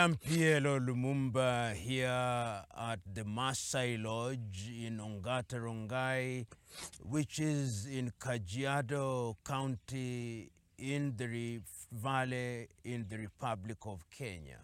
Jean-Pierre Lumumba here at the Maasai Lodge in Ongata Rongai, which is in Kajiado County in the Rift Valley in the Republic of Kenya.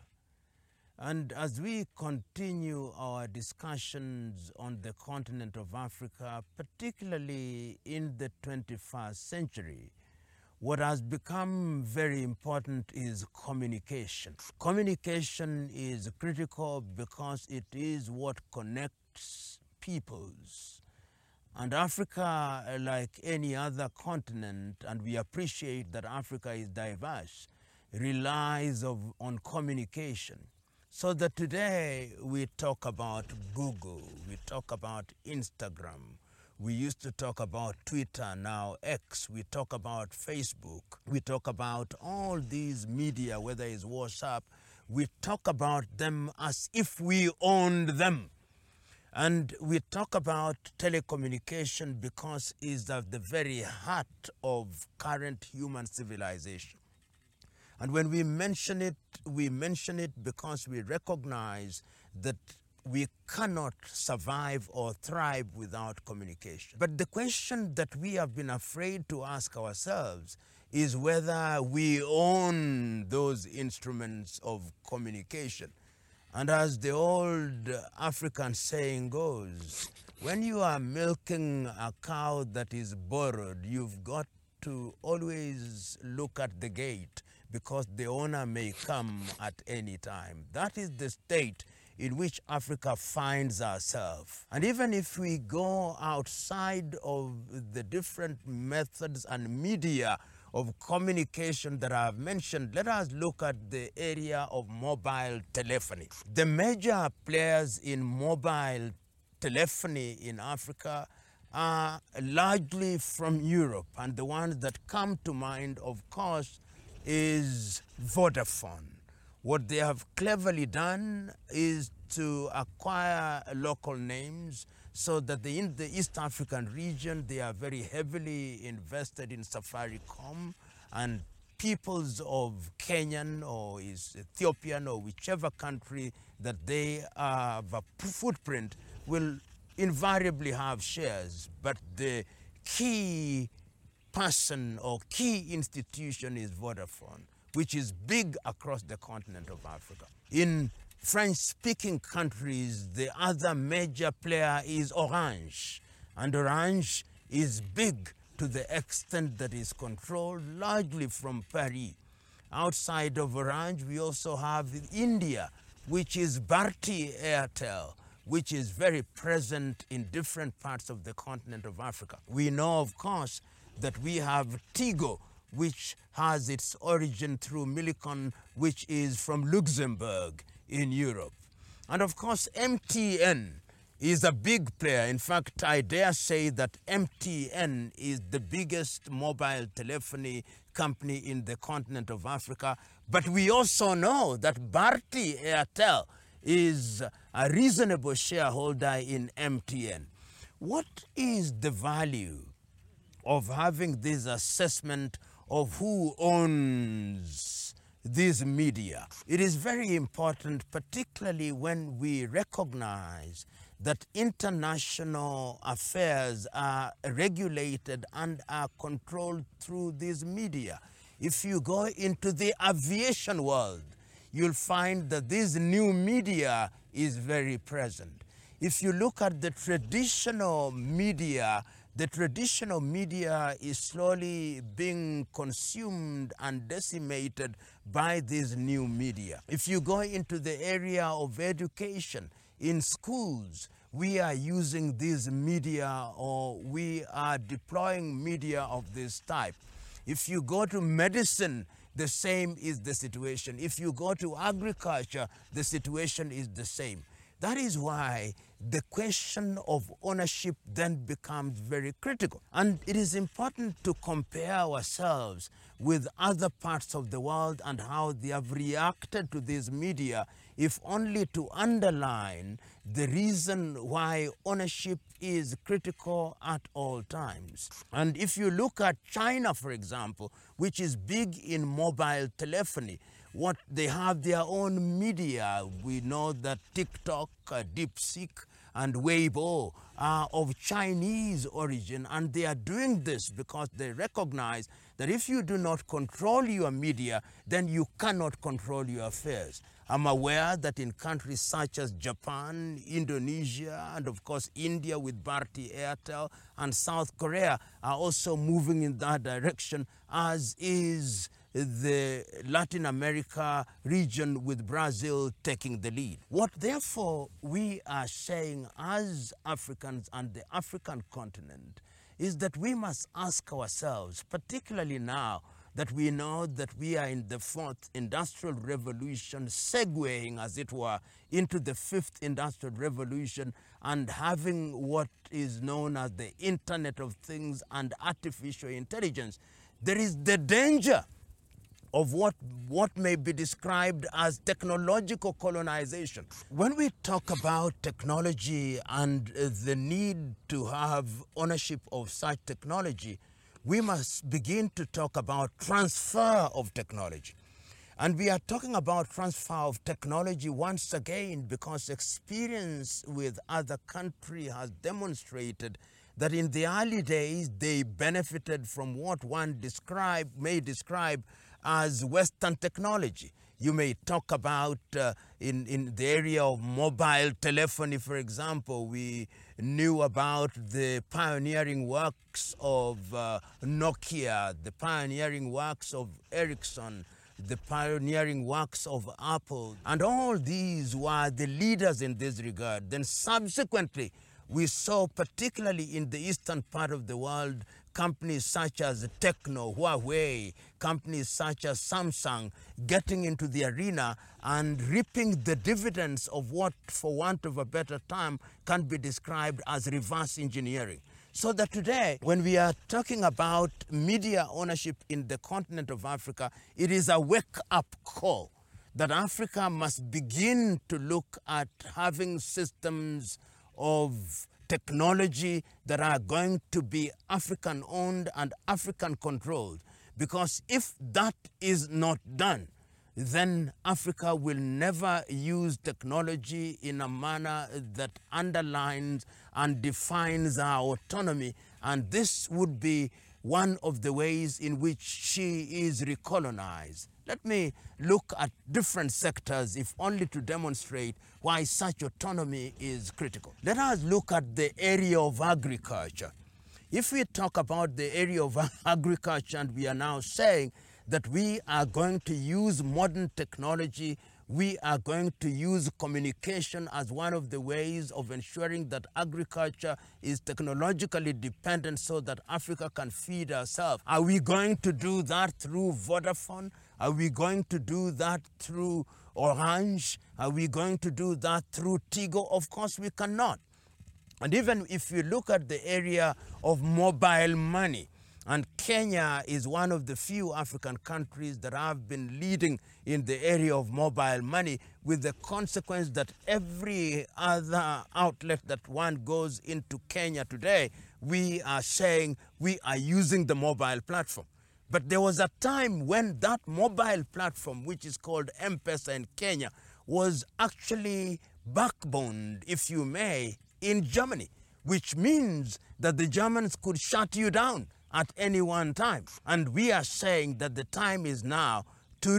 And as we continue our discussions on the continent of Africa, particularly in the 21st century, what has become very important is communication. Communication is critical because it is what connects peoples. And Africa, like any other continent, and we appreciate that Africa is diverse, relies on communication. So that today we talk about Google, we talk about Instagram, we used to talk about Twitter, now X. We talk about Facebook. We talk about all these media, whether it's WhatsApp. We talk about them as if we owned them. And we talk about telecommunication because it's at the very heart of current human civilization. And when we mention it because we recognize that we cannot survive or thrive without communication. But the question that we have been afraid to ask ourselves is whether we own those instruments of communication. And as the old African saying goes, when you are milking a cow that is borrowed, you've got to always look at the gate because the owner may come at any time. That is the state in which Africa finds ourselves. And even if we go outside of the different methods and media of communication that I have mentioned, let us look at the area of mobile telephony. The major players in mobile telephony in Africa are largely from Europe, and the ones that come to mind, of course, is Vodafone. What they have cleverly done is to acquire local names so that in the East African region, they are very heavily invested in Safaricom, and peoples of Kenyan or Ethiopian or whichever country that they have a footprint will invariably have shares. But the key person or key institution is Vodafone, which is big across the continent of Africa. In French-speaking countries, the other major player is Orange. And Orange is big to the extent that is controlled largely from Paris. Outside of Orange, we also have India, which is Bharti Airtel, which is very present in different parts of the continent of Africa. We know, of course, that we have Tigo, which has its origin through Millicom, which is from Luxembourg in Europe. And of course, MTN is a big player. In fact, I dare say that MTN is the biggest mobile telephony company in the continent of Africa. But we also know that Bharti Airtel is a reasonable shareholder in MTN. What is the value of having this assessment of who owns these media? It is very important, particularly when we recognize that international affairs are regulated and are controlled through these media. If you go into the aviation world, you'll find that this new media is very present. If you look at the traditional media is slowly being consumed and decimated by this new media. If you go into the area of education, in schools, we are using this media or we are deploying media of this type. If you go to medicine, the same is the situation. If you go to agriculture, the situation is the same. That is why the question of ownership then becomes very critical. And it is important to compare ourselves with other parts of the world and how they have reacted to this media, if only to underline the reason why ownership is critical at all times. And if you look at China, for example, which is big in mobile telephony, what they have their own media. We know that TikTok, DeepSeek, and Weibo are of Chinese origin, and they are doing this because they recognize that if you do not control your media, then you cannot control your affairs. I'm aware that in countries such as Japan, Indonesia, and of course India with Bharti Airtel, and South Korea are also moving in that direction, as is the Latin America region with Brazil taking the lead. What therefore we are saying as Africans and the African continent is that we must ask ourselves, particularly now that we know that we are in the fourth industrial revolution, segueing, as it were, into the fifth industrial revolution, and having what is known as the Internet of Things and artificial intelligence, there is the danger of what may be described as technological colonization. When we talk about technology and the need to have ownership of such technology, we must begin to talk about transfer of technology. And we are talking about transfer of technology once again because experience with other countries has demonstrated that in the early days they benefited from what one may describe as Western technology. You may talk about in the area of mobile telephony, for example. We knew about the pioneering works of Nokia, the pioneering works of Ericsson, the pioneering works of Apple, and all these were the leaders in this regard. Then subsequently, we saw, particularly in the eastern part of the world, companies such as Tecno, Huawei, companies such as Samsung getting into the arena and reaping the dividends of what, for want of a better term, can be described as reverse engineering. So that today, when we are talking about media ownership in the continent of Africa, it is a wake-up call that Africa must begin to look at having systems of technology that are going to be African-owned and African-controlled. Because if that is not done, then Africa will never use technology in a manner that underlines and defines our autonomy. And this would be one of the ways in which she is recolonized. Let me look at different sectors, if only to demonstrate why such autonomy is critical. Let us look at the area of agriculture. If we talk about the area of agriculture, and we are now saying that we are going to use modern technology, we are going to use communication as one of the ways of ensuring that agriculture is technologically dependent so that Africa can feed herself. Are we going to do that through Vodafone? Are we going to do that through Orange? Are we going to do that through Tigo? Of course we cannot. And even if you look at the area of mobile money, and Kenya is one of the few African countries that have been leading in the area of mobile money, with the consequence that every other outlet that one goes into Kenya today, we are saying we are using the mobile platform. But there was a time when that mobile platform, which is called M-Pesa in Kenya, was actually backboned, if you may, in Germany, which means that the Germans could shut you down at any one time. And we are saying that the time is now to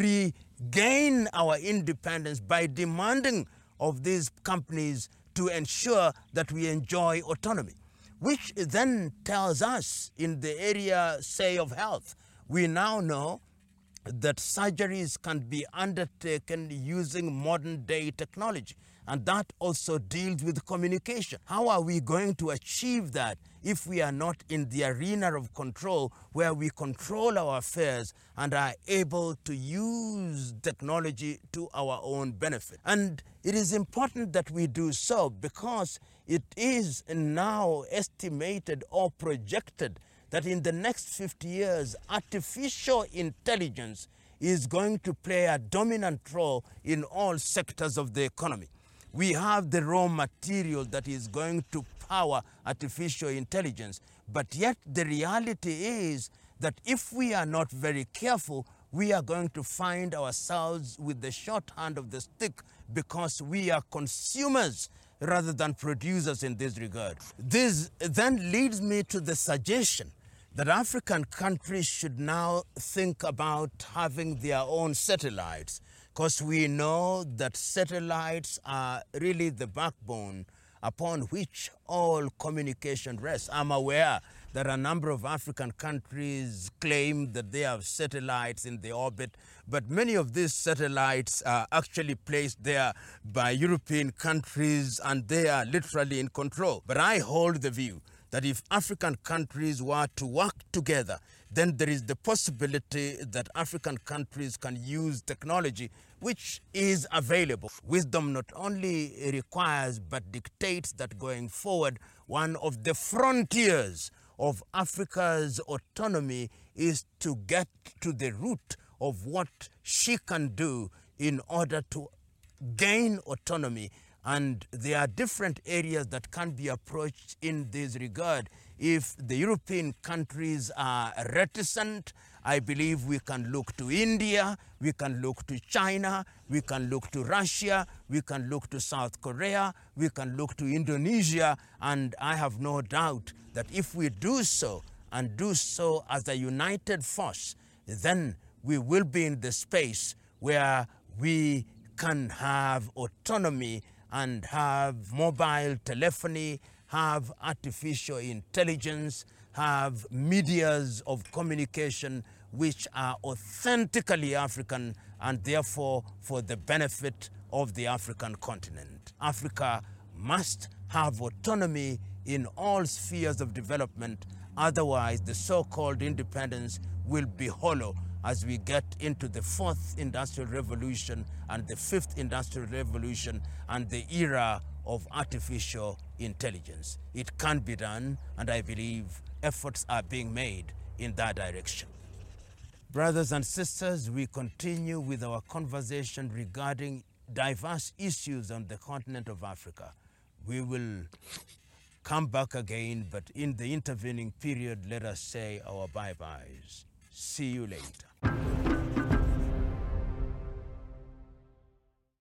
regain our independence by demanding of these companies to ensure that we enjoy autonomy, which then tells us in the area, say, of health. We now know that surgeries can be undertaken using modern-day technology, and that also deals with communication. How are we going to achieve that if we are not in the arena of control, where we control our affairs and are able to use technology to our own benefit? And it is important that we do so because it is now estimated or projected that in the next 50 years, artificial intelligence is going to play a dominant role in all sectors of the economy. We have the raw material that is going to power artificial intelligence, but yet the reality is that if we are not very careful, we are going to find ourselves with the short hand of the stick because we are consumers rather than producers in this regard. This then leads me to the suggestion that African countries should now think about having their own satellites, because we know that satellites are really the backbone upon which all communication rests. I'm aware that a number of African countries claim that they have satellites in the orbit, but many of these satellites are actually placed there by European countries and they are literally in control. But I hold the view that if African countries were to work together, then there is the possibility that African countries can use technology which is available. Wisdom not only requires but dictates that going forward, one of the frontiers of Africa's autonomy is to get to the root of what she can do in order to gain autonomy. And there are different areas that can be approached in this regard. If the European countries are reticent, I believe we can look to India, we can look to China, we can look to Russia, we can look to South Korea, we can look to Indonesia, and I have no doubt that if we do so, and do so as a united force, then we will be in the space where we can have autonomy and have mobile telephony, have artificial intelligence, have medias of communication which are authentically African and therefore for the benefit of the African continent. Africa must have autonomy in all spheres of development, otherwise the so-called independence will be hollow as we get into the fourth industrial revolution and the fifth industrial revolution and the era of artificial intelligence. It can be done, and I believe efforts are being made in that direction. Brothers and sisters, we continue with our conversation regarding diverse issues on the continent of Africa. We will come back again, but in the intervening period, let us say our bye-byes. See you later.